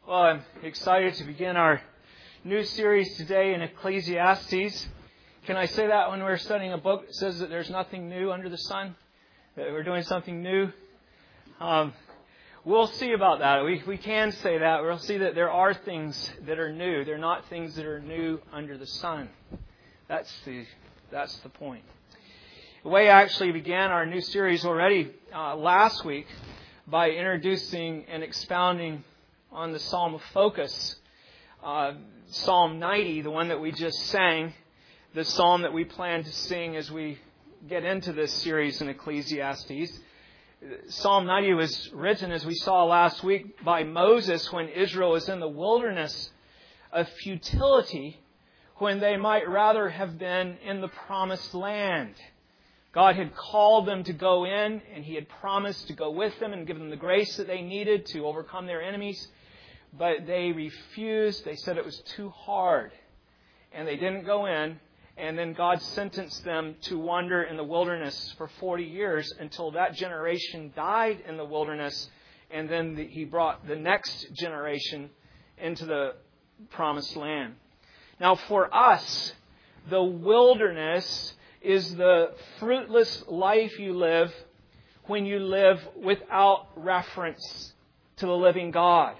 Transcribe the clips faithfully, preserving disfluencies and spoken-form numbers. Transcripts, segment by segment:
Well, I'm excited to begin our new series today in Ecclesiastes. Can I say that when we're studying a book that says that there's nothing new under the sun? That we're doing something new? Um, we'll see about that. We we can say that. We'll see that there are things that are new. They're not things that are new under the sun. That's the that's the point. The way I actually began our new series already uh, last week by introducing and expounding on the Psalm of Focus, uh, Psalm ninety, the one that we just sang, the psalm that we plan to sing as we get into this series in Ecclesiastes. Psalm ninety was written, as we saw last week, by Moses when Israel was in the wilderness of futility, when they might rather have been in the promised land. God had called them to go in, and He had promised to go with them and give them the grace that they needed to overcome their enemies. But they refused. They said it was too hard. And they didn't go in. And then God sentenced them to wander in the wilderness for forty years until that generation died in the wilderness. And then the, He brought the next generation into the promised land. Now for us, the wilderness is the fruitless life you live when you live without reference to the living God.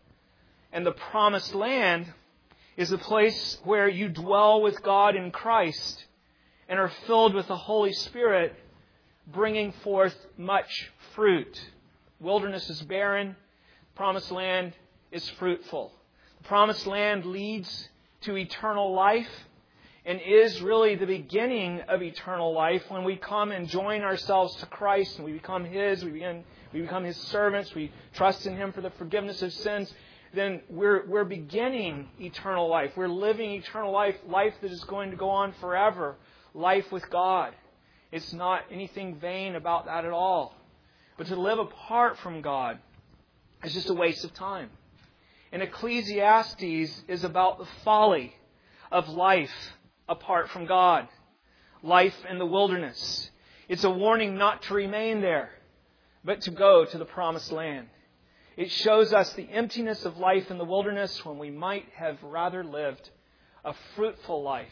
And the promised land is a place where you dwell with God in Christ and are filled with the Holy Spirit, bringing forth much fruit. Wilderness is barren. Promised land is fruitful. The promised land leads to eternal life and is really the beginning of eternal life when we come and join ourselves to Christ and we become His, we begin, we become His servants, we trust in Him for the forgiveness of sins. Then we're we're beginning eternal life. We're living eternal life, life that is going to go on forever, life with God. It's not anything vain about that at all. But to live apart from God is just a waste of time. And Ecclesiastes is about the folly of life apart from God, life in the wilderness. It's a warning not to remain there, but to go to the promised land. It shows us the emptiness of life in the wilderness when we might have rather lived a fruitful life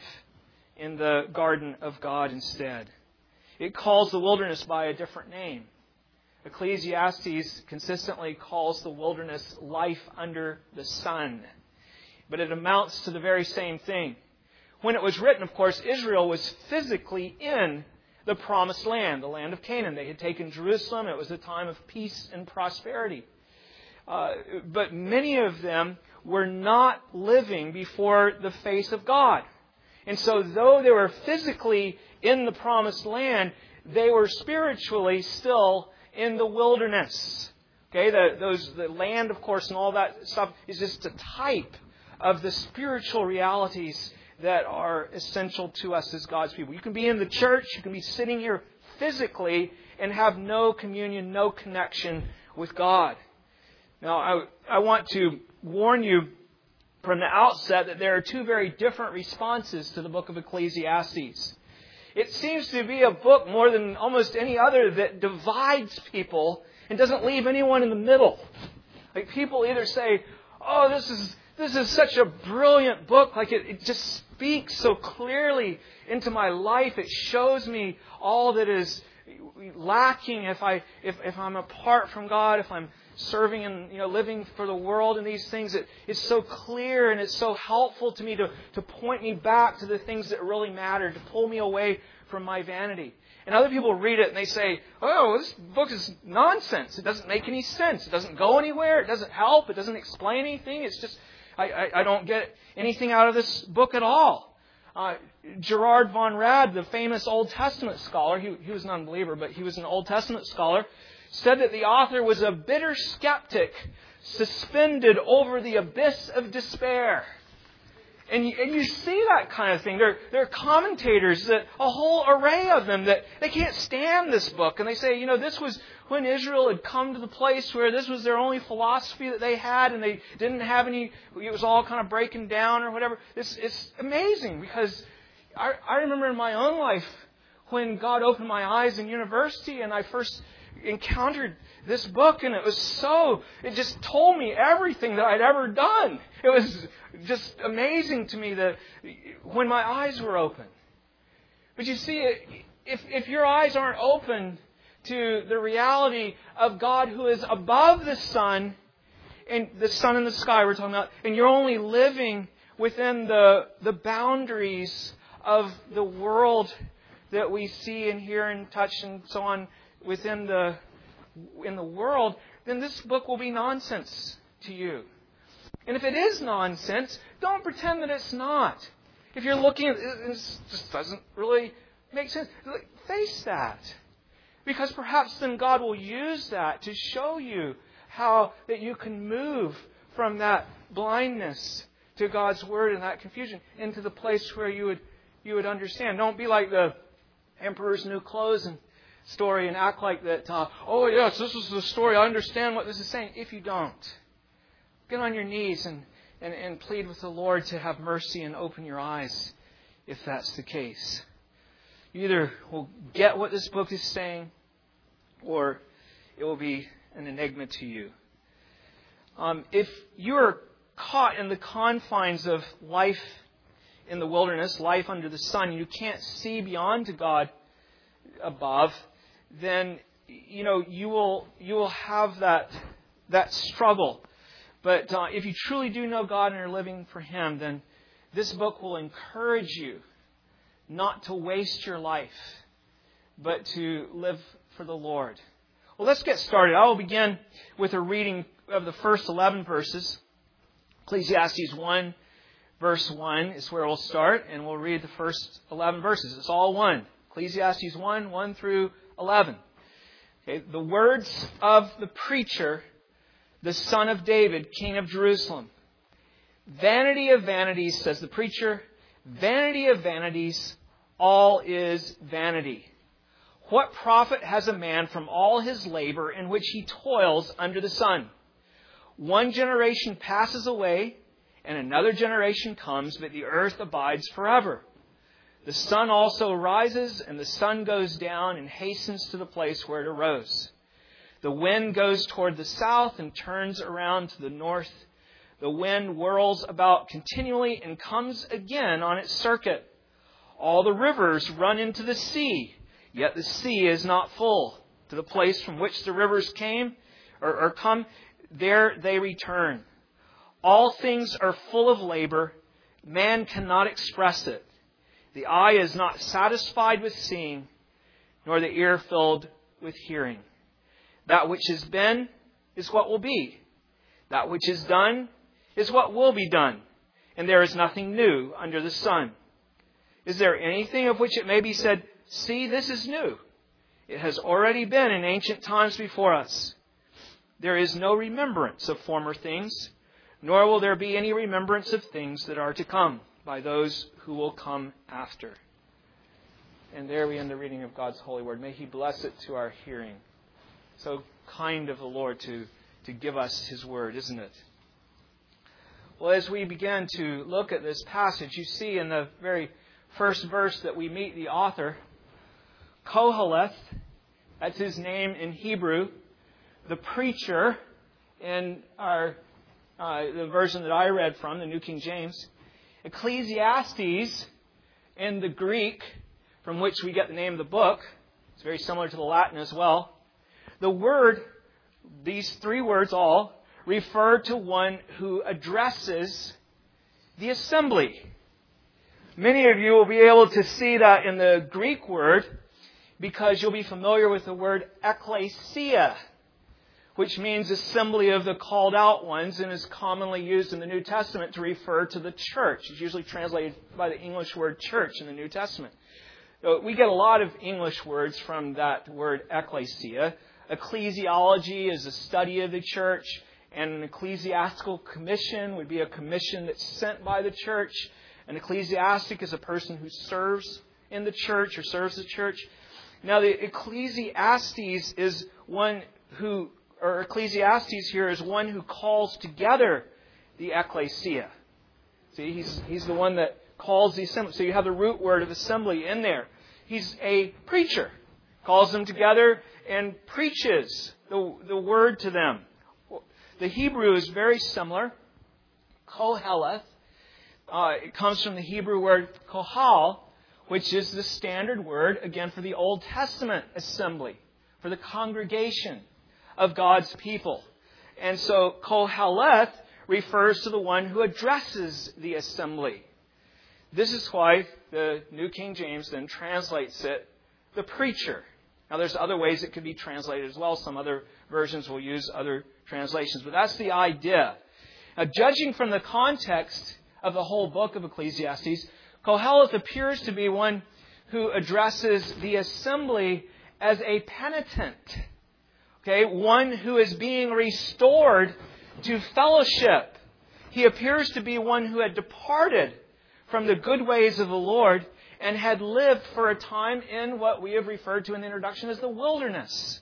in the garden of God instead. It calls the wilderness by a different name. Ecclesiastes consistently calls the wilderness life under the sun. But it amounts to the very same thing. When it was written, of course, Israel was physically in the promised land, the land of Canaan. They had taken Jerusalem. It was a time of peace and prosperity. Uh, but many of them were not living before the face of God. And so though they were physically in the promised land, they were spiritually still in the wilderness. Okay, the, those, the land, of course, and all that stuff is just a type of the spiritual realities that are essential to us as God's people. You can be in the church, you can be sitting here physically and have no communion, no connection with God. Now, I, I want to warn you from the outset that there are two very different responses to the book of Ecclesiastes. It seems to be a book more than almost any other that divides people and doesn't leave anyone in the middle. Like people either say, oh, this is this is such a brilliant book. Like it, it just speaks so clearly into my life. It shows me all that is lacking if I if, if I'm apart from God, if I'm serving and you know living for the world and these things. It, it's so clear and it's so helpful to me to, to point me back to the things that really matter, to pull me away from my vanity. And other people read it and they say, oh, this book is nonsense. It doesn't make any sense. It doesn't go anywhere. It doesn't help. It doesn't explain anything. It's just, I, I, I don't get anything out of this book at all. Uh, Gerard von Rad, the famous Old Testament scholar, he, he was an unbeliever, but he was an Old Testament scholar, said that the author was a bitter skeptic suspended over the abyss of despair. And you, and you see that kind of thing. There, there are commentators, that a whole array of them, that they can't stand this book. And they say, you know, this was when Israel had come to the place where this was their only philosophy that they had, and they didn't have any, it was all kind of breaking down or whatever. It's, it's amazing because I, I remember in my own life when God opened my eyes in university and I first encountered this book, and it was so, it just told me everything that I'd ever done. It was just amazing to me that when my eyes were open. But you see, if, if your eyes aren't open to the reality of God who is above the sun, and the sun in the sky we're talking about, and you're only living within the, the boundaries of the world that we see and hear and touch and so on within the in the world, then this book will be nonsense to you. And if it is nonsense, don't pretend that it's not. If you're looking at it, it just doesn't really make sense. Face that. Because perhaps then God will use that to show you how that you can move from that blindness to God's Word and that confusion into the place where you would you would understand. Don't be like the Emperor's New Clothes and story and act like that, uh, oh yes, this is the story, I understand what this is saying. If you don't, get on your knees and, and, and plead with the Lord to have mercy and open your eyes if that's the case. You either will get what this book is saying, or it will be an enigma to you. Um, if you are caught in the confines of life in the wilderness, life under the sun, you can't see beyond to God above, then you know you will you will have that that struggle. But uh, if you truly do know God and are living for Him, then this book will encourage you not to waste your life, but to live for the Lord. Well, let's get started. I will begin with a reading of the first eleven verses. Ecclesiastes one, verse one is where we'll start, and we'll read the first eleven verses. It's all one. Ecclesiastes one, one through eleven. Okay, the words of the preacher, the son of David, king of Jerusalem. Vanity of vanities, says the preacher, vanity of vanities, all is vanity. What profit has a man from all his labor in which he toils under the sun? One generation passes away, and another generation comes, but the earth abides forever. The sun also rises, and the sun goes down and hastens to the place where it arose. The wind goes toward the south and turns around to the north. The wind whirls about continually and comes again on its circuit. All the rivers run into the sea, yet the sea is not full. To the place from which the rivers came or, or come, there they return. All things are full of labor. Man cannot express it. The eye is not satisfied with seeing, nor the ear filled with hearing. That which has been is what will be. That which is done is what will be done. And there is nothing new under the sun. Is there anything of which it may be said, see, this is new? It has already been in ancient times before us. There is no remembrance of former things, nor will there be any remembrance of things that are to come by those who will come after. And there we end the reading of God's holy word. May He bless it to our hearing. So kind of the Lord to, to give us His word, isn't it? Well, as we begin to look at this passage, you see in the very first verse that we meet the author, Koheleth, that's his name in Hebrew, the preacher in our uh, the version that I read from, the New King James. Ecclesiastes in the Greek, from which we get the name of the book. It's very similar to the Latin as well. The word, these three words all, refer to one who addresses the assembly. Many of you will be able to see that in the Greek word because you'll be familiar with the word ekklesia, which means assembly of the called out ones and is commonly used in the New Testament to refer to the church. It's usually translated by the English word church in the New Testament. So we get a lot of English words from that word ekklesia. Ecclesiology is a study of the church, and an ecclesiastical commission would be a commission that's sent by the church. An ecclesiastic is a person who serves in the church or serves the church. Now, the Ecclesiastes is one who or Ecclesiastes here is one who calls together the ecclesia. See, he's, he's the one that calls the assembly. So you have the root word of assembly in there. He's a preacher. Calls them together and preaches the, the word to them. The Hebrew is very similar. Koheleth. Uh, it comes from the Hebrew word kohal, which is the standard word, again, for the Old Testament assembly, for the congregation of God's people. And so Koheleth refers to the one who addresses the assembly. This is why the New King James then translates it, the preacher. Now, there's other ways it could be translated as well. Some other versions will use other translations, but that's the idea. Now, judging from the context of the whole book of Ecclesiastes, Koheleth appears to be one who addresses the assembly as a penitent. Okay, one who is being restored to fellowship. He appears to be one who had departed from the good ways of the Lord and had lived for a time in what we have referred to in the introduction as the wilderness,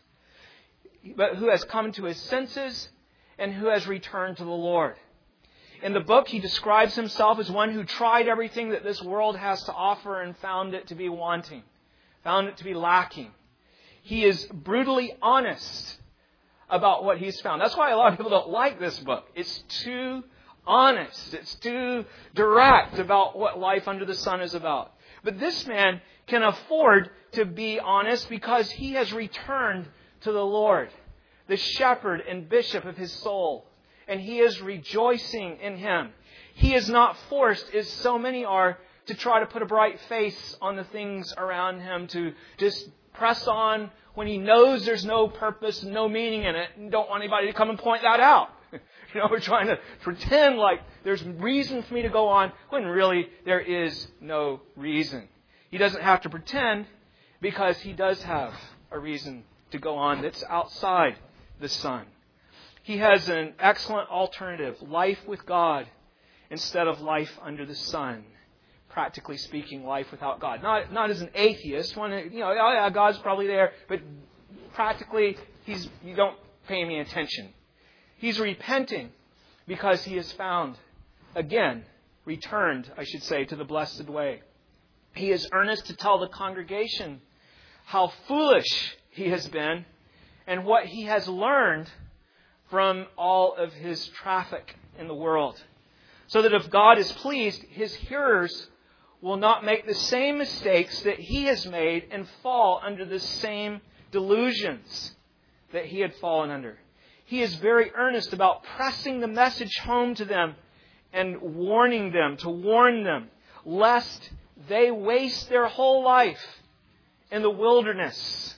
but who has come to his senses and who has returned to the Lord. In the book, he describes himself as one who tried everything that this world has to offer and found it to be wanting, found it to be lacking. He is brutally honest about what he's found. That's why a lot of people don't like this book. It's too honest. It's too direct about what life under the sun is about. But this man can afford to be honest because he has returned to the Lord, the shepherd and bishop of his soul. And he is rejoicing in Him. He is not forced, as so many are, to try to put a bright face on the things around him, to just press on when he knows there's no purpose, no meaning in it, and don't want anybody to come and point that out. You know, we're trying to pretend like there's reason for me to go on when really there is no reason. He doesn't have to pretend because he does have a reason to go on that's outside the sun. He has an excellent alternative, life with God instead of life under the sun. Practically speaking, life without God. Not not as an atheist, one, you know, oh yeah, God's probably there, but practically he's you don't pay any attention. He's repenting because he has found, again, returned, I should say, to the blessed way. He is earnest to tell the congregation how foolish he has been and what he has learned from all of his traffic in the world. So that if God is pleased, his hearers will not make the same mistakes that he has made and fall under the same delusions that he had fallen under. He is very earnest about pressing the message home to them and warning them, to warn them, lest they waste their whole life in the wilderness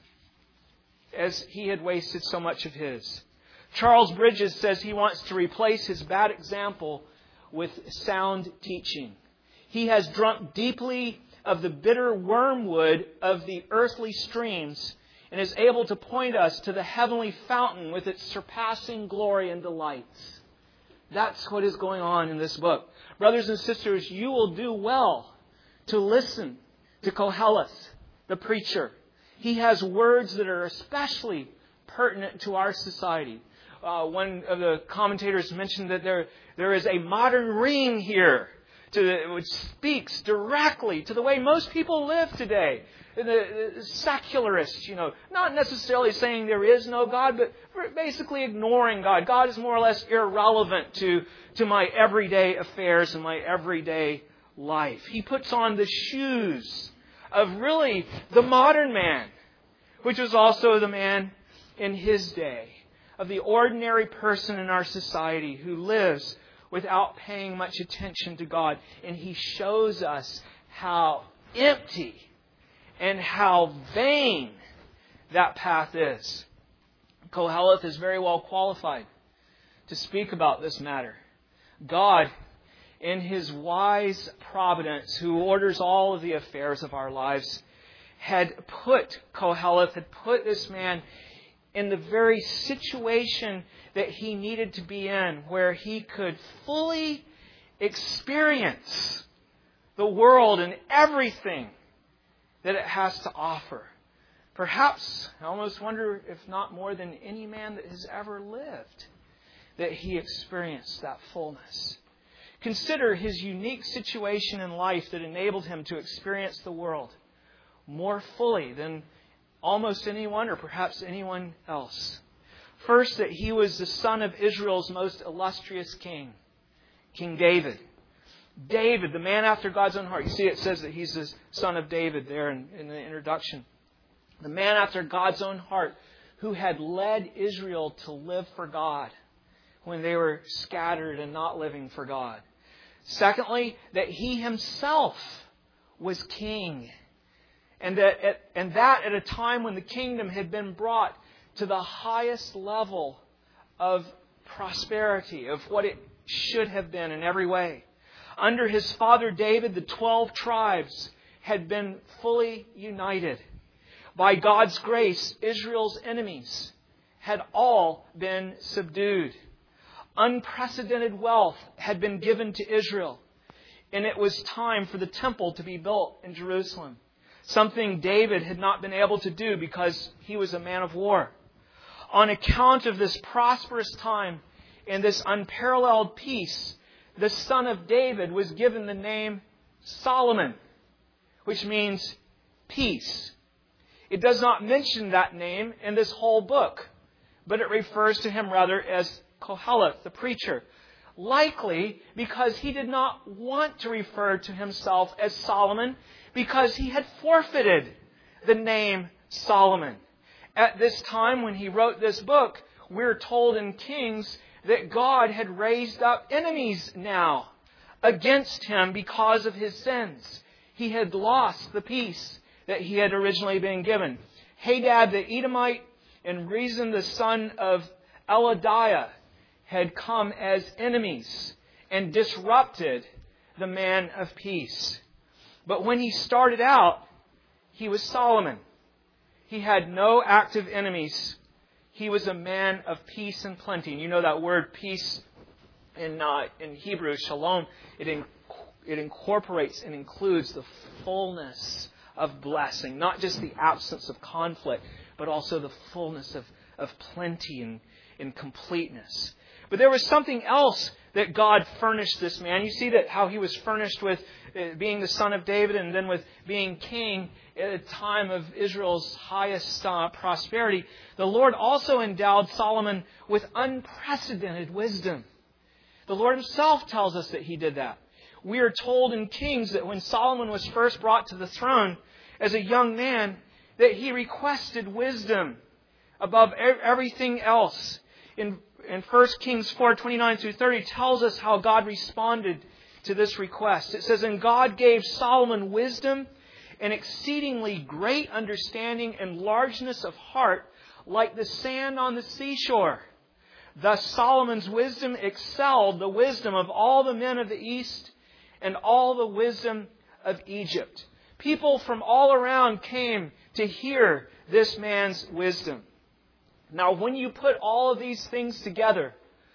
as he had wasted so much of his. Charles Bridges says he wants to replace his bad example with sound teaching. He has drunk deeply of the bitter wormwood of the earthly streams and is able to point us to the heavenly fountain with its surpassing glory and delights. That's what is going on in this book. Brothers and sisters, you will do well to listen to Koheleth, the preacher. He has words that are especially pertinent to our society. Uh, one of the commentators mentioned that there there is a modern ring here to the, which speaks directly to the way most people live today. The, the secularists, you know, not necessarily saying there is no God, but basically ignoring God. God is more or less irrelevant to, to my everyday affairs and my everyday life. He puts on the shoes of really the modern man, which was also the man in his day, of the ordinary person in our society who lives without paying much attention to God. And he shows us how empty and how vain that path is. Koheleth is very well qualified to speak about this matter. God, in His wise providence, who orders all of the affairs of our lives, had put Koheleth, had put this man in the very situation that he needed to be in, where he could fully experience the world and everything that it has to offer. Perhaps, I almost wonder if not more than any man that has ever lived, that he experienced that fullness. Consider his unique situation in life that enabled him to experience the world more fully than almost anyone or perhaps anyone else. First, that he was the son of Israel's most illustrious king, King David. David, the man after God's own heart. You see, it says that he's the son of David there in, in the introduction. The man after God's own heart who had led Israel to live for God when they were scattered and not living for God. Secondly, that he himself was king. And that, at, and that at a time when the kingdom had been brought to the highest level of prosperity, of what it should have been in every way. Under his father David, the twelve tribes had been fully united. By God's grace, Israel's enemies had all been subdued. Unprecedented wealth had been given to Israel, and it was time for the temple to be built in Jerusalem. Something David had not been able to do because he was a man of war. On account of this prosperous time and this unparalleled peace, the son of David was given the name Solomon, which means peace. It does not mention that name in this whole book, but it refers to him rather as Koheleth, the preacher. Likely because he did not want to refer to himself as Solomon because he had forfeited the name Solomon. At this time when he wrote this book, we're told in Kings that God had raised up enemies now against him because of his sins. He had lost the peace that he had originally been given. Hadad the Edomite and Rezin the son of Eladiah had come as enemies and disrupted the man of peace. But when he started out, he was Solomon. He had no active enemies. He was a man of peace and plenty. And you know that word peace in uh, in Hebrew, shalom, it, in, it incorporates and includes the fullness of blessing. Not just the absence of conflict, but also the fullness of, of plenty and, and completeness. But there was something else that God furnished this man. You see that how he was furnished with uh, being the son of David and then with being king at a time of Israel's highest uh, prosperity. The Lord also endowed Solomon with unprecedented wisdom. The Lord himself tells us that he did that. We are told in Kings that when Solomon was first brought to the throne as a young man, that he requested wisdom above everything else. In In First Kings four, twenty-nine through thirty tells us how God responded to this request. It says, "And God gave Solomon wisdom and exceedingly great understanding and largeness of heart like the sand on the seashore. Thus Solomon's wisdom excelled the wisdom of all the men of the East and all the wisdom of Egypt." People from all around came to hear this man's wisdom. Now, when you put all of these things together,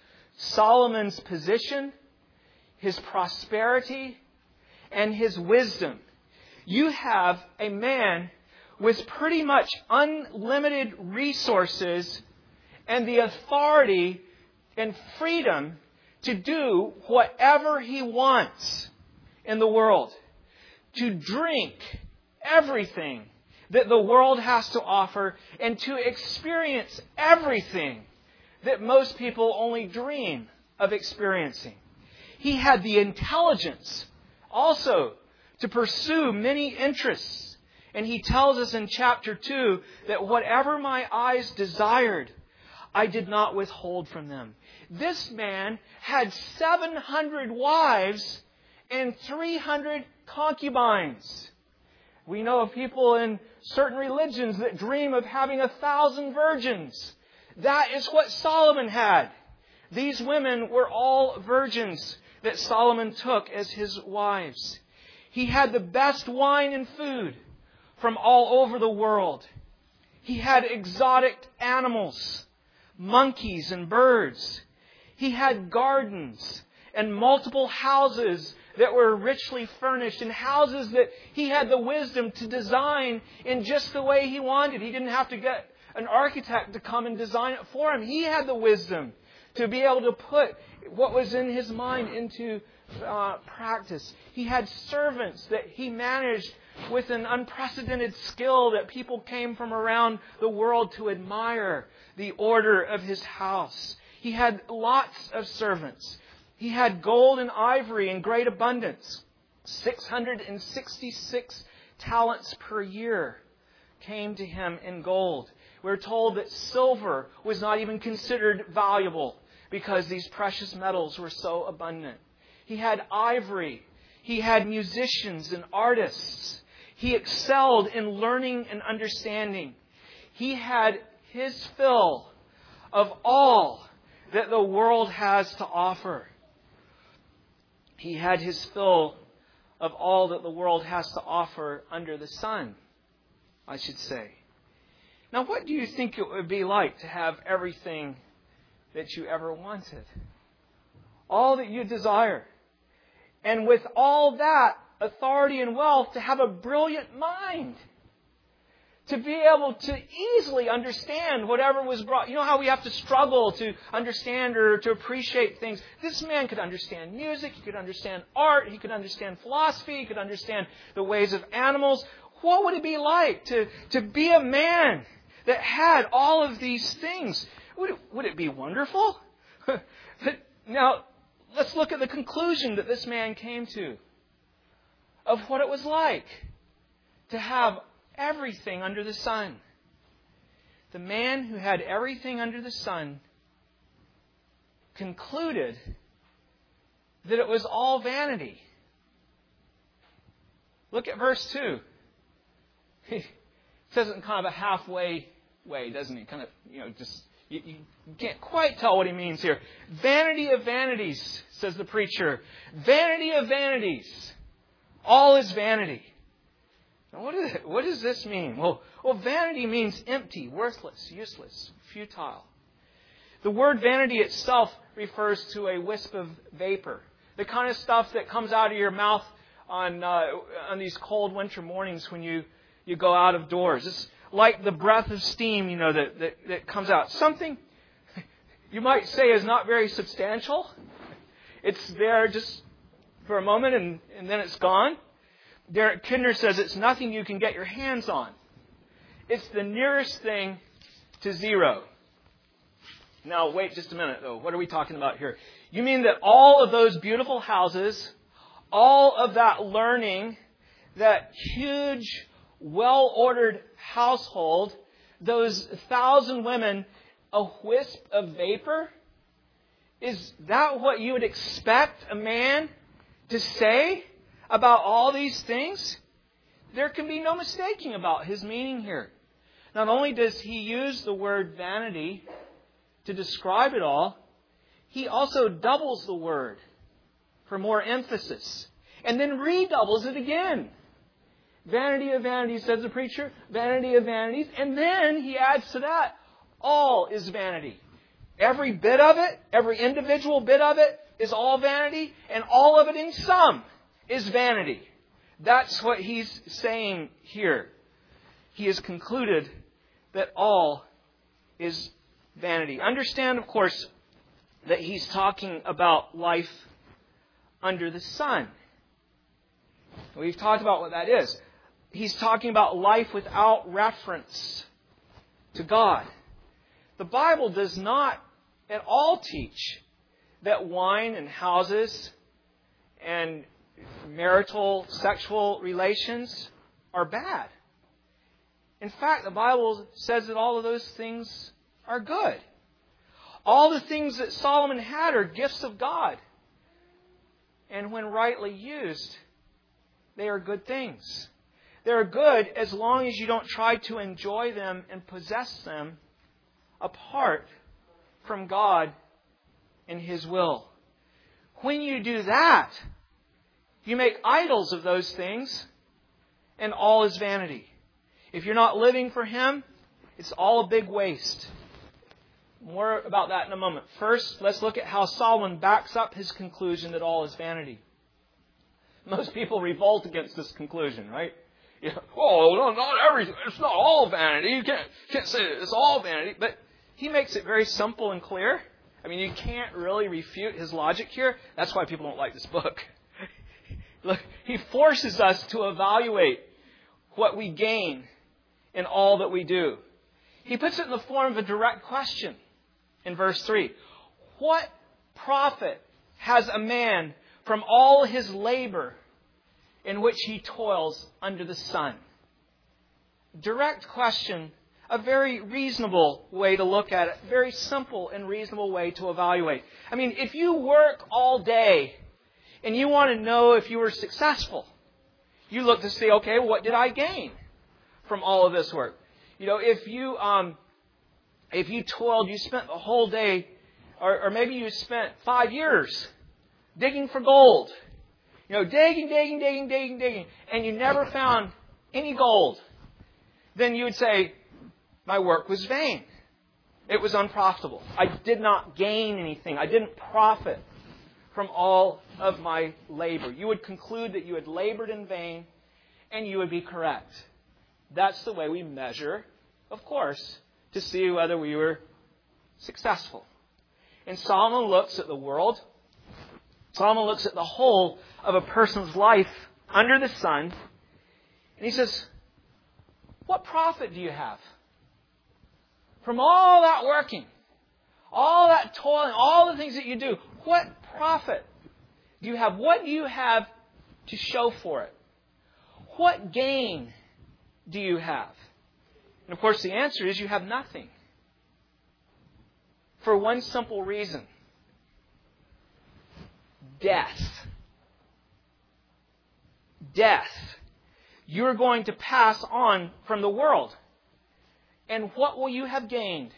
Solomon's position, his prosperity, and his wisdom, you have a man with pretty much unlimited resources and the authority and freedom to do whatever he wants in the world, to drink everything that the world has to offer, and to experience everything that most people only dream of experiencing. He had the intelligence also to pursue many interests. And he tells us in chapter two that whatever my eyes desired, I did not withhold from them. This man had seven hundred wives and three hundred concubines. We know of people in certain religions that dream of having a thousand virgins. That is what Solomon had. These women were all virgins that Solomon took as his wives. He had the best wine and food from all over the world. He had exotic animals, monkeys and birds. He had gardens and multiple houses that were richly furnished, and houses that he had the wisdom to design in just the way he wanted. He didn't have to get an architect to come and design it for him. He had the wisdom to be able to put what was in his mind into uh, practice. He had servants that he managed with an unprecedented skill that people came from around the world to admire the order of his house. He had lots of servants. He had gold and ivory in great abundance. six hundred sixty-six talents per year came to him in gold. We're told that silver was not even considered valuable because these precious metals were so abundant. He had ivory. He had musicians and artists. He excelled in learning and understanding. He had his fill of all that the world has to offer. He had his fill of all that the world has to offer under the sun, I should say. Now, what do you think it would be like to have everything that you ever wanted? All that you desire. And with all that authority and wealth, to have a brilliant mind. To be able to easily understand whatever was brought. You know how we have to struggle to understand or to appreciate things. This man could understand music. He could understand art. He could understand philosophy. He could understand the ways of animals. What would it be like to, to be a man that had all of these things? Would it, would it be wonderful? Now, let's look at the conclusion that this man came to of what it was like to have everything under the sun. The man who had everything under the sun concluded that it was all vanity. Look at verse two. He says it in kind of a halfway way, doesn't he? Kind of, you know, just you, you can't quite tell what he means here. Vanity of vanities, says the preacher. Vanity of vanities. All is vanity. Now, what, is it, what does this mean? Well, well, vanity means empty, worthless, useless, futile. The word vanity itself refers to a wisp of vapor. The kind of stuff that comes out of your mouth on uh, on these cold winter mornings when you, you go out of doors. It's like the breath of steam, you know, that, that, that comes out. Something you might say is not very substantial. It's there just for a moment and, and then it's gone. Derek Kidner says it's nothing you can get your hands on. It's the nearest thing to zero. Now, wait just a minute, though. What are we talking about here? You mean that all of those beautiful houses, all of that learning, that huge, well-ordered household, those thousand women, a wisp of vapor? Is that what you would expect a man to say about all these things? There can be no mistaking about his meaning here. Not only does he use the word vanity to describe it all, he also doubles the word for more emphasis. And then redoubles it again. Vanity of vanities, says the preacher. Vanity of vanities. And then he adds to that, all is vanity. Every bit of it, every individual bit of it is all vanity. And all of it in sum is vanity. That's what he's saying here. He has concluded that all is vanity. Understand, of course, that he's talking about life under the sun. We've talked about what that is. He's talking about life without reference to God. The Bible does not at all teach that wine and houses and marital sexual relations are bad. In fact, the Bible says that all of those things are good. All the things that Solomon had are gifts of God. And when rightly used, they are good things. They're good as long as you don't try to enjoy them and possess them apart from God and His will. When you do that, you make idols of those things, and all is vanity. If you're not living for Him, it's all a big waste. More about that in a moment. First, let's look at how Solomon backs up his conclusion that all is vanity. Most people revolt against this conclusion, right? Yeah. Oh, no, not everything. It's not all vanity. You can't, can't say it's all vanity. But he makes it very simple and clear. I mean, you can't really refute his logic here. That's why people don't like this book. Look, he forces us to evaluate what we gain in all that we do. He puts it in the form of a direct question in verse three. What profit has a man from all his labor in which he toils under the sun? Direct question, a very reasonable way to look at it, very simple and reasonable way to evaluate. I mean, if you work all day and you want to know if you were successful, you look to see, okay, what did I gain from all of this work? You know, if you um, if you toiled, you spent the whole day, or, or maybe you spent five years digging for gold. You know, digging, digging, digging, digging, digging, and you never found any gold. Then you would say, my work was vain. It was unprofitable. I did not gain anything. I didn't profit from all of my labor. You would conclude that you had labored in vain, and you would be correct. That's the way we measure, of course, to see whether we were successful. And Solomon looks at the world. Solomon looks at the whole of a person's life under the sun. And he says, what profit do you have from all that working, all that toiling, all the things that you do? What profit do you have? What do you have to show for it? What gain do you have? And of course the answer is you have nothing. For one simple reason. Death. Death. You're going to pass on from the world. And what will you have gained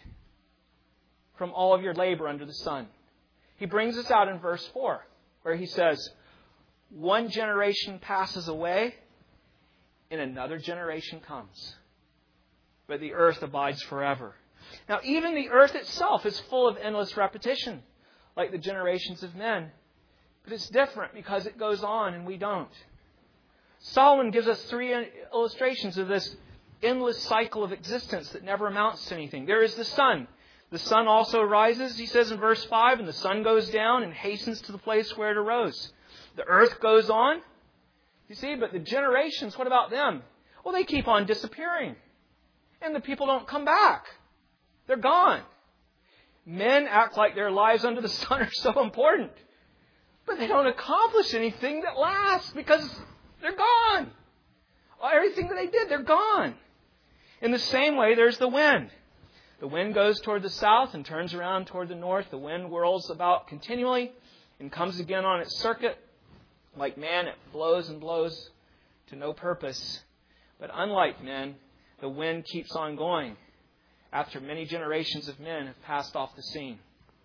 from all of your labor under the sun? He brings us out in verse four, where he says, one generation passes away, and another generation comes. But the earth abides forever. Now, even the earth itself is full of endless repetition, like the generations of men. But it's different because it goes on and we don't. Solomon gives us three illustrations of this endless cycle of existence that never amounts to anything. There is the sun. The sun also rises, he says in verse five, and the sun goes down and hastens to the place where it arose. The earth goes on. You see, but the generations, what about them? Well, they keep on disappearing. And the people don't come back. They're gone. Men act like their lives under the sun are so important. But they don't accomplish anything that lasts because they're gone. Everything that they did, they're gone. In the same way, there's the wind. The wind goes toward the south and turns around toward the north. The wind whirls about continually and comes again on its circuit. Like man, it blows and blows to no purpose. But unlike men, the wind keeps on going after many generations of men have passed off the scene.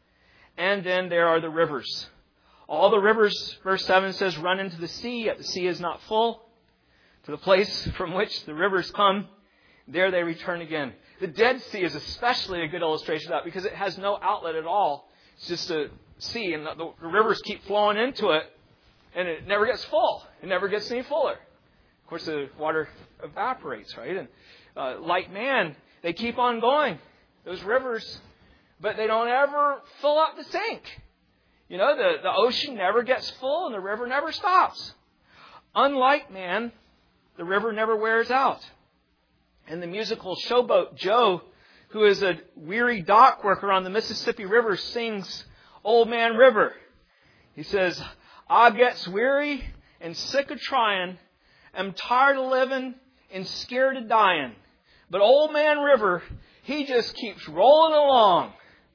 And then there are the rivers. All the rivers, verse seven says, run into the sea, yet the sea is not full. To the place from which the rivers come, there they return again. The Dead Sea is especially a good illustration of that because it has no outlet at all. It's just a sea, and the, the rivers keep flowing into it, and it never gets full. It never gets any fuller. Of course, the water evaporates, right? And uh, like man, they keep on going, those rivers, but they don't ever fill up the sink. You know, the, the ocean never gets full and the river never stops. Unlike man, the river never wears out. In the musical Showboat, Joe, who is a weary dock worker on the Mississippi River, sings Old Man River. He says, I gets weary and sick of trying, am tired of living and scared of dying. But Old Man River, he just keeps rolling along.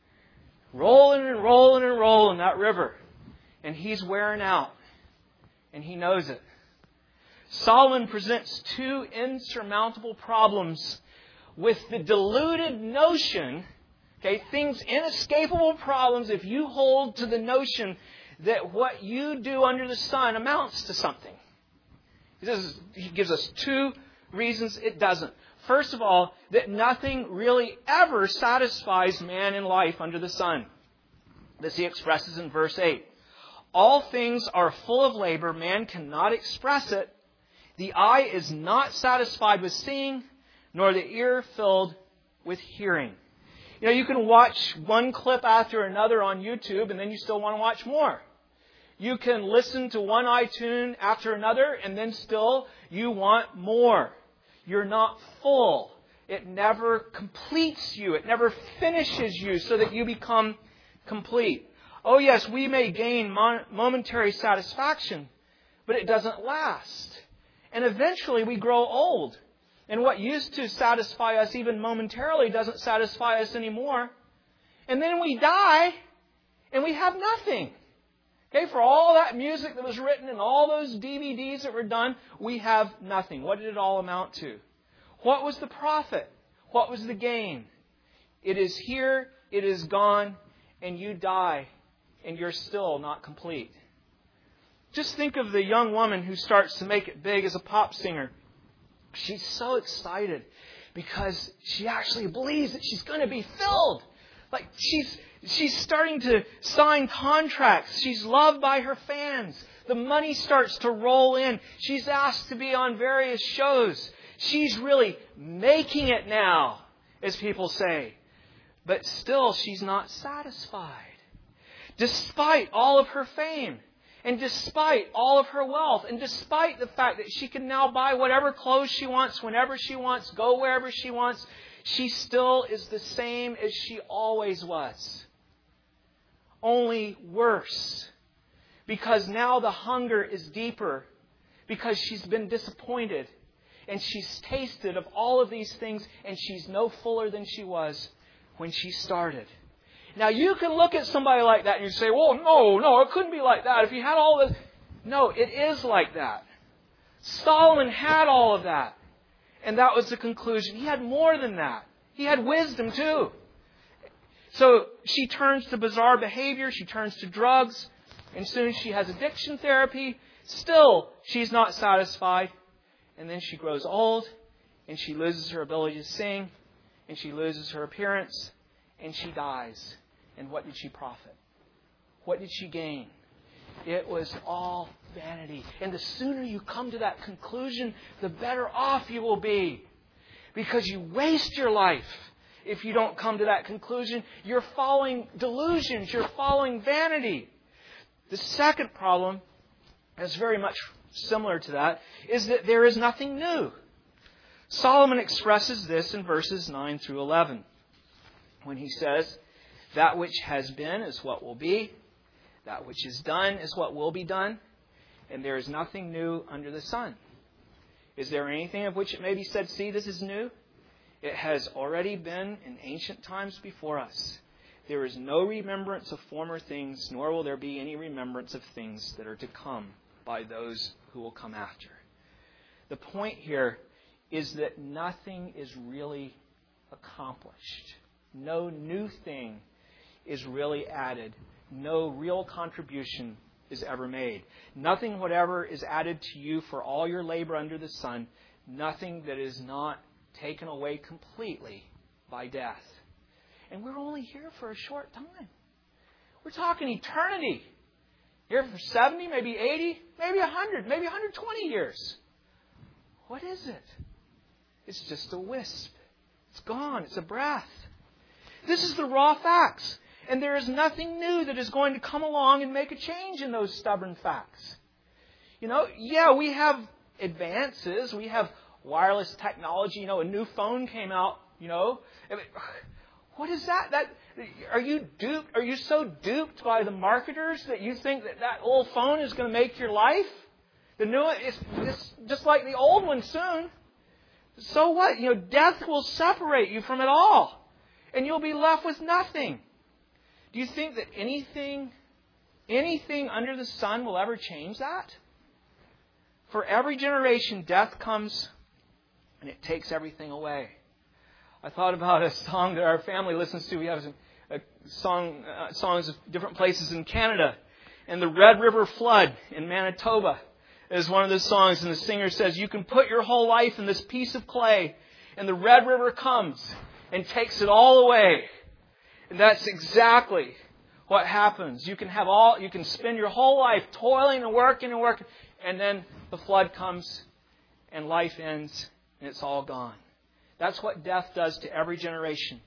Rolling and rolling and rolling that river. And he's wearing out. And he knows it. Solomon presents two insurmountable problems with the deluded notion, okay, things, inescapable problems if you hold to the notion that what you do under the sun amounts to something. He says, he gives us two reasons it doesn't. First of all, that nothing really ever satisfies man in life under the sun. This he expresses in verse eight. All things are full of labor. Man cannot express it. The eye is not satisfied with seeing, nor the ear filled with hearing. You know, you can watch one clip after another on YouTube and then you still want to watch more. You can listen to one iTunes after another and then still you want more. You're not full. It never completes you. It never finishes you so that you become complete. Oh yes, we may gain momentary satisfaction, but it doesn't last. And eventually we grow old. And what used to satisfy us even momentarily doesn't satisfy us anymore. And then we die and we have nothing. Okay, for all that music that was written and all those D V Ds that were done, we have nothing. What did it all amount to? What was the profit? What was the gain? It is here, it is gone, and you die, and you're still not complete. Just think of the young woman who starts to make it big as a pop singer. She's so excited because she actually believes that she's going to be filled. Like she's she's starting to sign contracts. She's loved by her fans. The money starts to roll in. She's asked to be on various shows. She's really making it now, as people say. But still, she's not satisfied. Despite all of her fame, and despite all of her wealth, and despite the fact that she can now buy whatever clothes she wants, whenever she wants, go wherever she wants, she still is the same as she always was. Only worse. Because now the hunger is deeper. Because she's been disappointed. And she's tasted of all of these things, and she's no fuller than she was when she started. Now you can look at somebody like that and you say, well, no, no, it couldn't be like that. If you had all this. No, it is like that. Solomon had all of that. And that was the conclusion. He had more than that. He had wisdom too. So she turns to bizarre behavior. She turns to drugs. And soon she has addiction therapy. Still, she's not satisfied. And then she grows old. And she loses her ability to sing. And she loses her appearance. And she dies. And what did she profit? What did she gain? It was all vanity. And the sooner you come to that conclusion, the better off you will be. Because you waste your life if you don't come to that conclusion. You're following delusions. You're following vanity. The second problem, is very much similar to that, is that there is nothing new. Solomon expresses this in verses nine through eleven. When he says, that which has been is what will be. That which is done is what will be done. And there is nothing new under the sun. Is there anything of which it may be said, see, this is new? It has already been in ancient times before us. There is no remembrance of former things, nor will there be any remembrance of things that are to come by those who will come after. The point here is that nothing is really accomplished. No new thing is really added. No real contribution is ever made. Nothing whatever is added to you for all your labor under the sun. Nothing that is not taken away completely by death. And we're only here for a short time. We're talking eternity. Here for seventy, maybe eighty, maybe one hundred, maybe one hundred twenty years. What is it? It's just a wisp. It's gone. It's a breath. This is the raw facts. And there is nothing new that is going to come along and make a change in those stubborn facts. You know, yeah, we have advances. We have wireless technology. You know, a new phone came out, you know. What is that? That are you duped? Are you so duped by the marketers that you think that that old phone is going to make your life? The new one is it's just like the old one soon. So what? You know, death will separate you from it all. And you'll be left with nothing. Do you think that anything, anything under the sun will ever change that? For every generation, death comes and it takes everything away. I thought about a song that our family listens to. We have a song, uh, songs of different places in Canada. And the Red River Flood in Manitoba is one of the songs. And the singer says, you can put your whole life in this piece of clay. And the Red River comes and takes it all away. And that's exactly what happens. You can have all, you can spend your whole life toiling and working and working. And then the flood comes and life ends and it's all gone. That's what death does to every generation.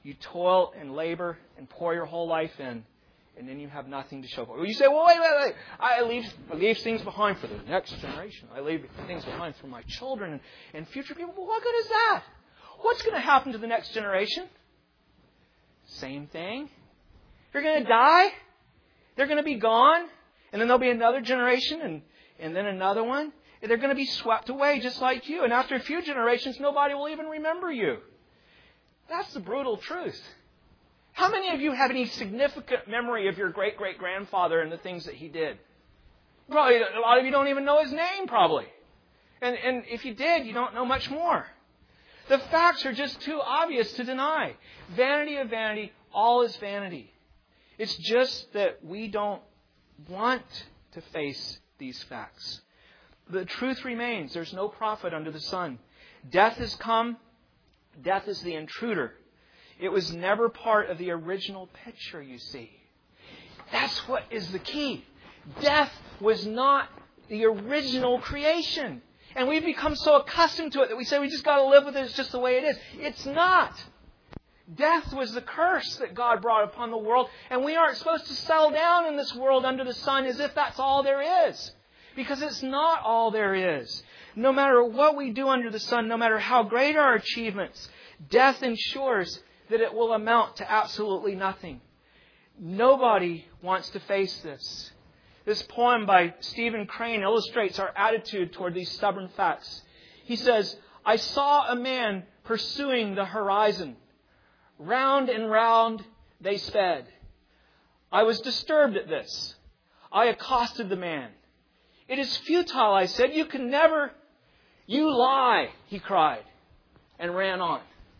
You toil and labor and pour your whole life in, and then you have nothing to show for it. You say, well, wait, wait, wait. I leave, I leave things behind for the next generation. I leave things behind for my children and, and future people. Well, what good is that? What's going to happen to the next generation? Same thing. You're going to die. They're going to be gone. And then there'll be another generation and, and then another one. And they're going to be swept away just like you. And after a few generations, nobody will even remember you. That's the brutal truth. How many of you have any significant memory of your great-great-grandfather and the things that he did? Probably a lot of you don't even know his name, probably. And, and if you did, you don't know much more. The facts are just too obvious to deny. Vanity of vanity, all is vanity. It's just that we don't want to face these facts. The truth remains. There's no profit under the sun. Death has come. Death is the intruder. It was never part of the original picture, you see. That's what is the key. Death was not the original creation. And we've become so accustomed to it that we say we just got to live with it. It's just the way it is. It's not. Death was the curse that God brought upon the world. And we aren't supposed to settle down in this world under the sun as if that's all there is. Because it's not all there is. No matter what we do under the sun, no matter how great our achievements, death ensures that it will amount to absolutely nothing. Nobody wants to face this. This poem by Stephen Crane illustrates our attitude toward these stubborn facts. He says, I saw a man pursuing the horizon. Round and round they sped. I was disturbed at this. I accosted the man. It is futile, I said. You can never... You lie, he cried, and ran on.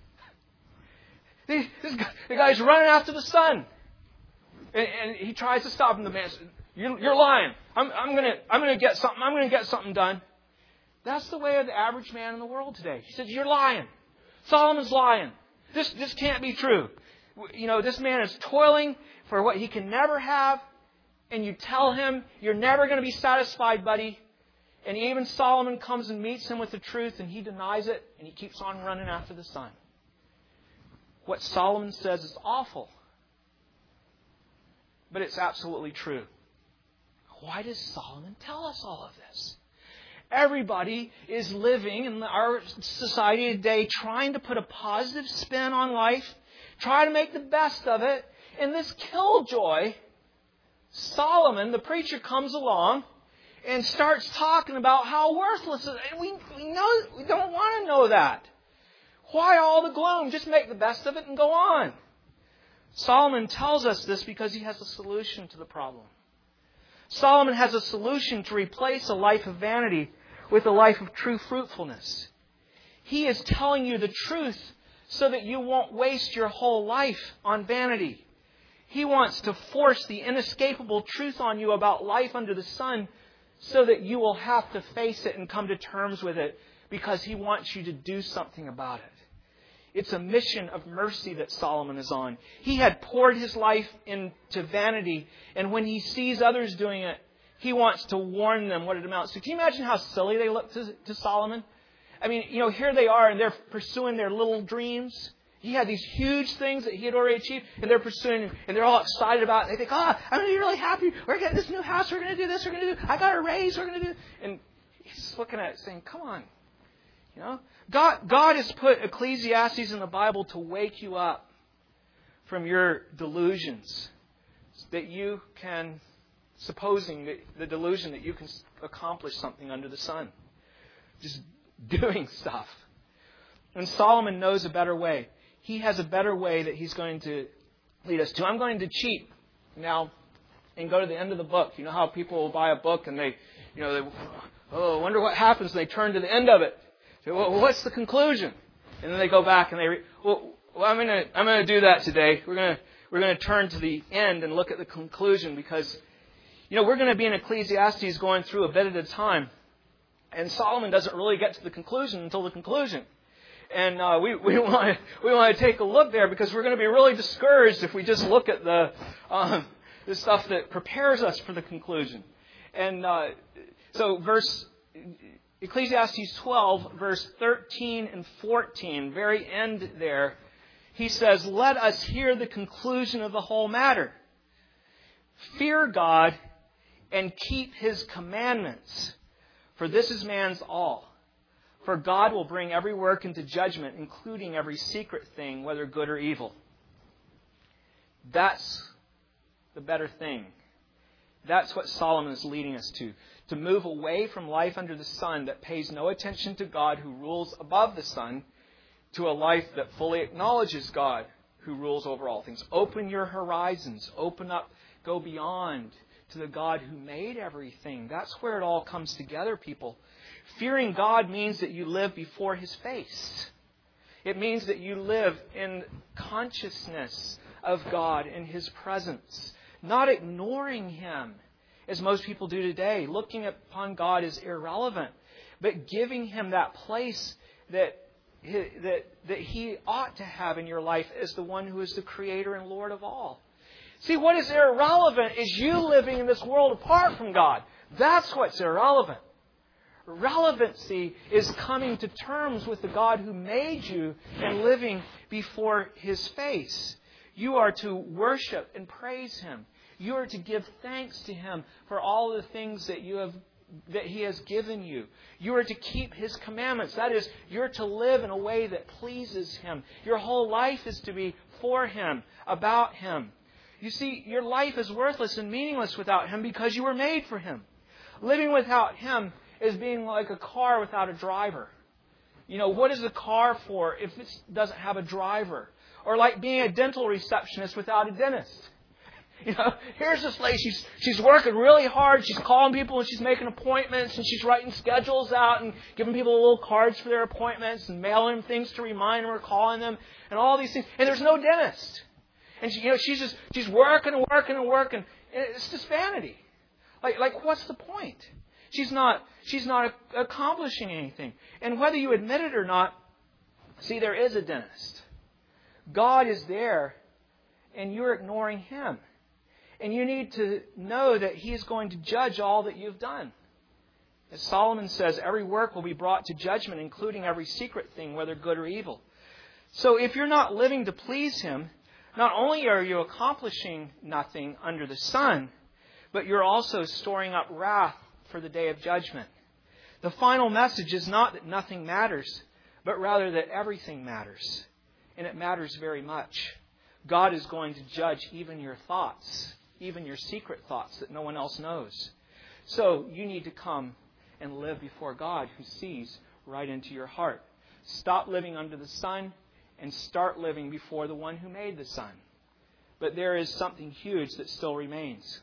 This guy, the guy's running after the sun. And, and he tries to stop him. The man says, you're, you're lying. I'm, I'm going to I'm gonna get something. I'm going to get something done. That's the way of the average man in the world today. He says, you're lying. Solomon's lying. This, this can't be true. You know, this man is toiling for what he can never have. And you tell him, you're never going to be satisfied, buddy. And even Solomon comes and meets him with the truth, and he denies it, and he keeps on running after the sun. What Solomon says is awful. But it's absolutely true. Why does Solomon tell us all of this? Everybody is living in our society today trying to put a positive spin on life, try to make the best of it. And this killjoy, Solomon, the preacher, comes along and starts talking about how worthless it is. And we, we, know, we don't want to know that. Why all the gloom? Just make the best of it and go on. Solomon tells us this because he has a solution to the problem. Solomon has a solution to replace a life of vanity with a life of true fruitfulness. He is telling you the truth so that you won't waste your whole life on vanity. He wants to force the inescapable truth on you about life under the sun so that you will have to face it and come to terms with it because he wants you to do something about it. It's a mission of mercy that Solomon is on. He had poured his life into vanity, and when he sees others doing it, he wants to warn them what it amounts to. Can you imagine how silly they look to, to Solomon? I mean, you know, here they are, and they're pursuing their little dreams. He had these huge things that he had already achieved, and they're pursuing, and they're all excited about it. They think, oh, I'm going to be really happy. We're getting this new house. We're going to do this. We're going to do I got a raise. We're going to do And he's looking at it saying, come on. You know, God, God has put Ecclesiastes in the Bible to wake you up from your delusions, so that you can, supposing that the delusion that you can accomplish something under the sun, just doing stuff. And Solomon knows a better way. He has a better way that he's going to lead us to. I'm going to cheat now and go to the end of the book. You know how people will buy a book and they, you know, they, oh, I wonder what happens. And they turn to the end of it. Say, well, what's the conclusion? And then they go back and they, re- well, well, I'm going to, I'm going to do that today. We're going to, we're going to turn to the end and look at the conclusion because, you know, we're going to be in Ecclesiastes going through a bit at a time. And Solomon doesn't really get to the conclusion until the conclusion. And uh, we, we want to we want to take a look there because we're going to be really discouraged if we just look at the um, the stuff that prepares us for the conclusion. And uh, so, verse Ecclesiastes twelve, verse thirteen and fourteen, very end there, he says, let us hear the conclusion of the whole matter. Fear God and keep His commandments, for this is man's all. For God will bring every work into judgment, including every secret thing, whether good or evil. That's the better thing. That's what Solomon is leading us to. To move away from life under the sun that pays no attention to God who rules above the sun, to a life that fully acknowledges God who rules over all things. Open your horizons. Open up. Go beyond to the God who made everything. That's where it all comes together, people. Fearing God means that you live before His face. It means that you live in consciousness of God in His presence. Not ignoring Him, as most people do today. Looking upon God as irrelevant. But giving Him that place that, that, that He ought to have in your life as the one who is the Creator and Lord of all. See, what is irrelevant is you living in this world apart from God. That's what's irrelevant. Relevancy is coming to terms with the God who made you and living before His face. You are to worship and praise Him. You are to give thanks to Him for all the things that you have, that He has given you. You are to keep His commandments. That is, you're to live in a way that pleases Him. Your whole life is to be for Him, about Him. You see, your life is worthless and meaningless without Him because you were made for Him. Living without Him is being like a car without a driver. You know, what is a car for if it doesn't have a driver? Or like being a dental receptionist without a dentist. You know, here's this lady, she's, she's working really hard, she's calling people and she's making appointments and she's writing schedules out and giving people little cards for their appointments and mailing them things to remind them or calling them and all these things. And there's no dentist. And she, you know, she's just, she's working and working and working. It's just vanity. Like, like what's the point? She's not, she's not accomplishing anything. And whether you admit it or not, see, there is a dentist. God is there and you're ignoring Him. And you need to know that He is going to judge all that you've done. As Solomon says, every work will be brought to judgment, including every secret thing, whether good or evil. So if you're not living to please Him, not only are you accomplishing nothing under the sun, but you're also storing up wrath for the day of judgment. The final message is not that nothing matters, but rather that everything matters. And it matters very much. God is going to judge even your thoughts, even your secret thoughts that no one else knows. So you need to come and live before God who sees right into your heart. Stop living under the sun and start living before the one who made the sun. But there is something huge that still remains.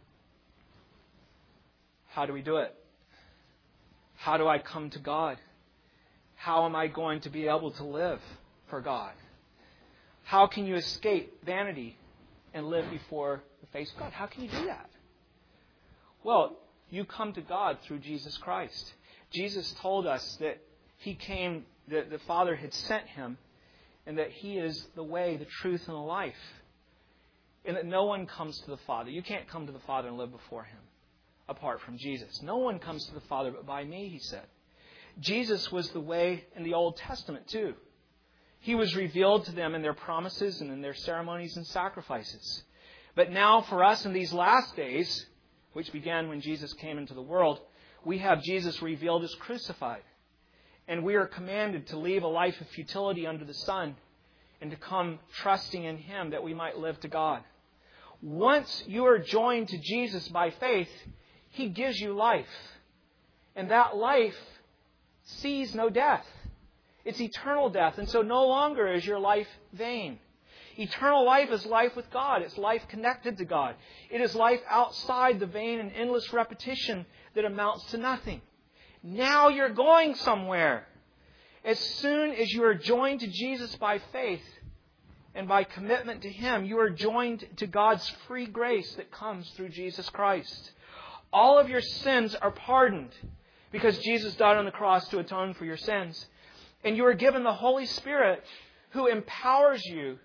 How do we do it? How do I come to God? How am I going to be able to live for God? How can you escape vanity and live before the face of God? How can you do that? Well, you come to God through Jesus Christ. Jesus told us that He came, that the Father had sent Him, and that He is the way, the truth, and the life. And that no one comes to the Father. You can't come to the Father and live before Him apart from Jesus. No one comes to the Father but by me, He said. Jesus was the way in the Old Testament too. He was revealed to them in their promises and in their ceremonies and sacrifices. But now for us in these last days, which began when Jesus came into the world, we have Jesus revealed as crucified. And we are commanded to leave a life of futility under the sun and to come trusting in Him that we might live to God. Once you are joined to Jesus by faith, He gives you life. And that life sees no death. It's eternal death. And so no longer is your life vain. Eternal life is life with God. It's life connected to God. It is life outside the vain and endless repetition that amounts to nothing. Now you're going somewhere. As soon as you are joined to Jesus by faith and by commitment to Him, you are joined to God's free grace that comes through Jesus Christ. All of your sins are pardoned because Jesus died on the cross to atone for your sins. And you are given the Holy Spirit who empowers you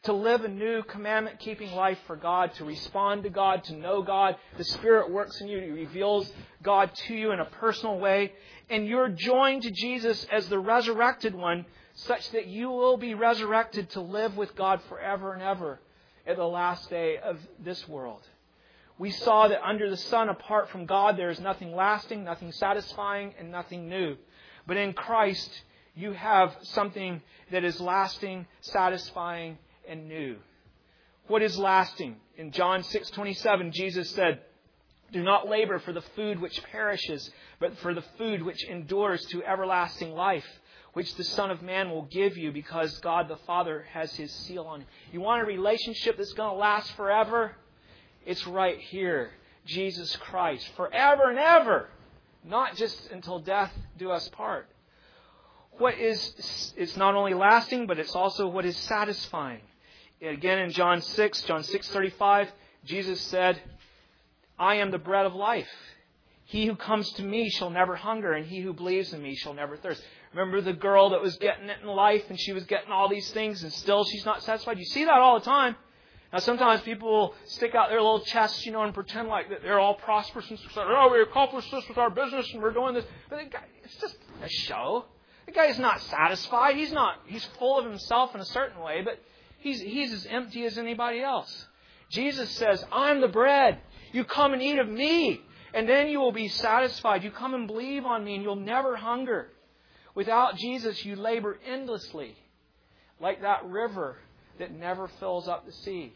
to live a new commandment-keeping life for God, to respond to God, to know God. The Spirit works in you. He reveals God to you in a personal way. And you're joined to Jesus as the resurrected one, such that you will be resurrected to live with God forever and ever at the last day of this world. We saw that under the sun, apart from God, there is nothing lasting, nothing satisfying, and nothing new. But in Christ, you have something that is lasting, satisfying, and new. What is lasting? In John six twenty-seven, Jesus said, "Do not labor for the food which perishes, but for the food which endures to everlasting life, which the Son of Man will give you, because God the Father has His seal on it." You want a relationship that's going to last forever? It's right here. Jesus Christ. Forever and ever. Not just until death do us part. What is, it's not only lasting, but it's also what is satisfying. Again in John six, John six thirty-five, Jesus said, "I am the bread of life. He who comes to me shall never hunger, and he who believes in me shall never thirst." Remember the girl that was getting it in life, and she was getting all these things, and still she's not satisfied? You see that all the time. Now, sometimes people will stick out their little chests, you know, and pretend like that they're all prosperous and successful. "Oh, we accomplished this with our business, and we're doing this." But the guy, it's just a show. The guy is not satisfied. He's not. He's full of himself in a certain way, but he's he's as empty as anybody else. Jesus says, "I'm the bread. You come and eat of me, and then you will be satisfied. You come and believe on me, and you'll never hunger." Without Jesus, you labor endlessly, like that river that never fills up the sea.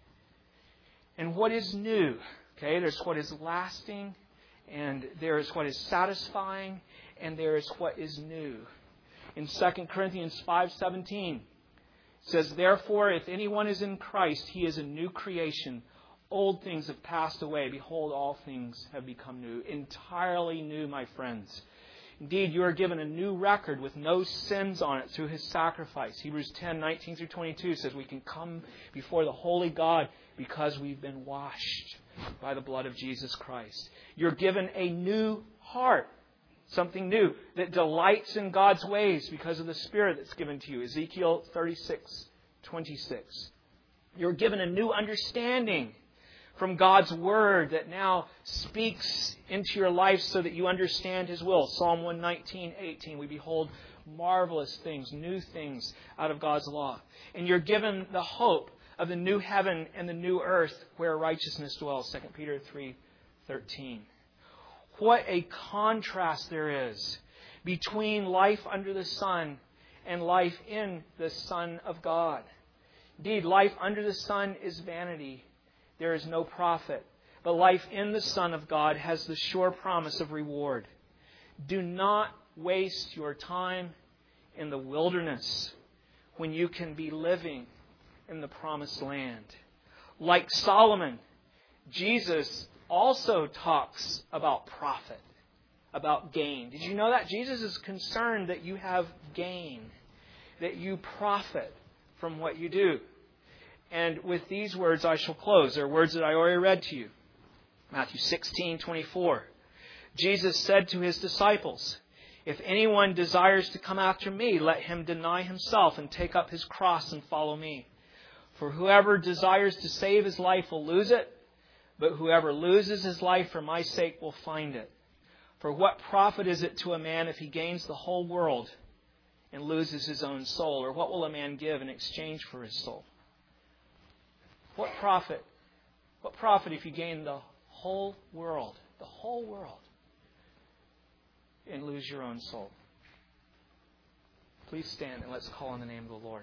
And what is new? Okay, there's what is lasting, and there is what is satisfying, and there is what is new. In Second Corinthians five seventeen, it says, "Therefore, if anyone is in Christ, he is a new creation. Old things have passed away. Behold, all things have become new." Entirely new, my friends. Indeed, you are given a new record with no sins on it through His sacrifice. Hebrews ten nineteen through twenty-two says we can come before the holy God because we've been washed by the blood of Jesus Christ. You're given a new heart. Something new that delights in God's ways because of the Spirit that's given to you. Ezekiel thirty-six twenty-six. You're given a new understanding from God's Word that now speaks into your life so that you understand His will. Psalm one nineteen eighteen. We behold marvelous things, new things out of God's law. And you're given the hope of the new heaven and the new earth where righteousness dwells. Second Peter three thirteen. What a contrast there is between life under the sun and life in the Son of God. Indeed, life under the sun is vanity. There is no profit. But life in the Son of God has the sure promise of reward. Do not waste your time in the wilderness when you can be living in the promised land. Like Solomon, Jesus also talks about profit, about gain. Did you know that? Jesus is concerned that you have gain, that you profit from what you do. And with these words I shall close. They're words that I already read to you. Matthew sixteen twenty-four. Jesus said to His disciples, "If anyone desires to come after me, let him deny himself and take up his cross and follow me. For whoever desires to save his life will lose it, but whoever loses his life for my sake will find it. For what profit is it to a man if he gains the whole world and loses his own soul? Or what will a man give in exchange for his soul?" What profit? What profit if you gain the whole world, the whole world, and lose your own soul? Please stand and let's call on the name of the Lord.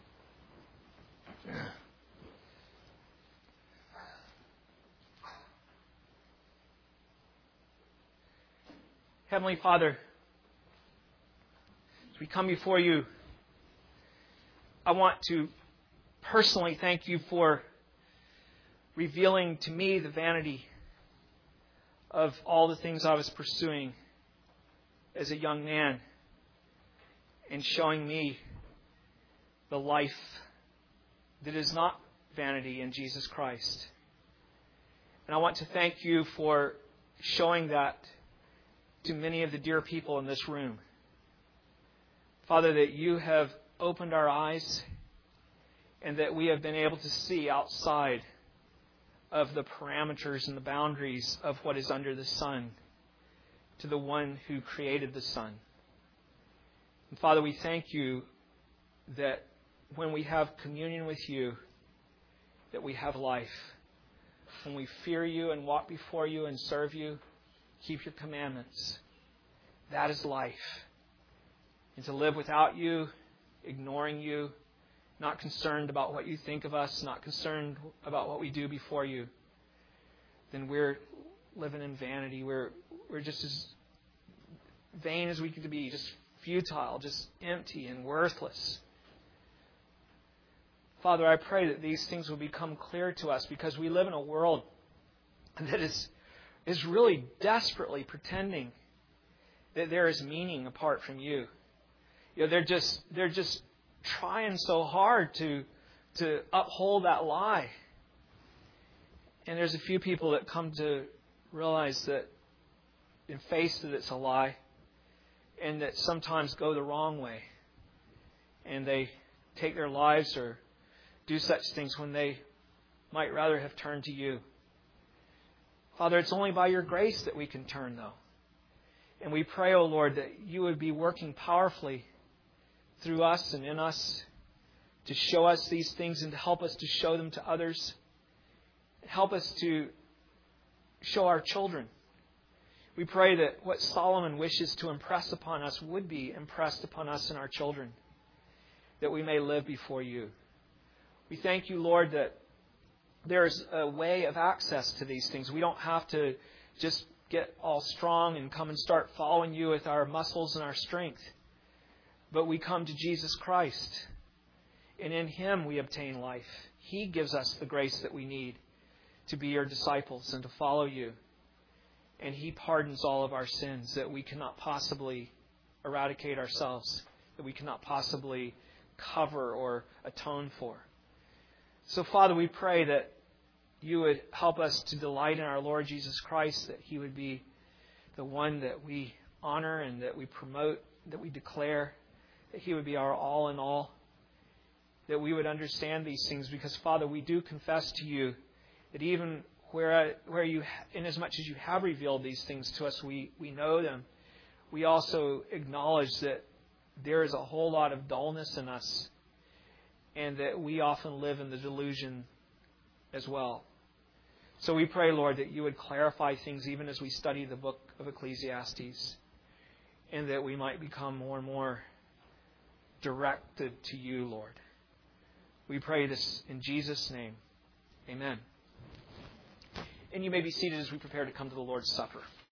Heavenly Father, as we come before you, I want to personally thank you for revealing to me the vanity of all the things I was pursuing as a young man and showing me the life that is not vanity in Jesus Christ. And I want to thank you for showing that to many of the dear people in this room. Father, that you have opened our eyes. and that we have been able to see outside of the parameters and the boundaries of what is under the sun to the one who created the sun. And Father, we thank you that when we have communion with you, that we have life. When we fear you and walk before you and serve you, keep your commandments, that is life. And to live without you, ignoring you, not concerned about what you think of us, not concerned about what we do before you, then we're living in vanity. We're we're just as vain as we could be, just futile, just empty and worthless. Father, I pray that these things will become clear to us, because we live in a world that is is really desperately pretending that there is meaning apart from you. You know, they're just they're just trying so hard to to uphold that lie. And there's a few people that come to realize that and face that it's a lie, and that sometimes go the wrong way. And they take their lives or do such things when they might rather have turned to you. Father, it's only by your grace that we can turn, though. And we pray, O Lord, that you would be working powerfully through us and in us to show us these things and to help us to show them to others. Help us to show our children. We pray that what Solomon wishes to impress upon us would be impressed upon us and our children, that we may live before you. We thank you, Lord, that there's a way of access to these things. We don't have to just get all strong and come and start following you with our muscles and our strength. But we come to Jesus Christ, and in Him we obtain life. He gives us the grace that we need to be your disciples and to follow you. And He pardons all of our sins that we cannot possibly eradicate ourselves, that we cannot possibly cover or atone for. So, Father, we pray that you would help us to delight in our Lord Jesus Christ, that He would be the one that we honor and that we promote, that we declare, that He would be our all in all, that we would understand these things, because, Father, we do confess to you that even where where you, inasmuch as you have revealed these things to us, we, we know them. We also acknowledge that there is a whole lot of dullness in us, and that we often live in the delusion as well. So we pray, Lord, that you would clarify things even as we study the book of Ecclesiastes, and that we might become more and more directed to you, Lord. We pray this in Jesus' name. Amen. And you may be seated as we prepare to come to the Lord's Supper.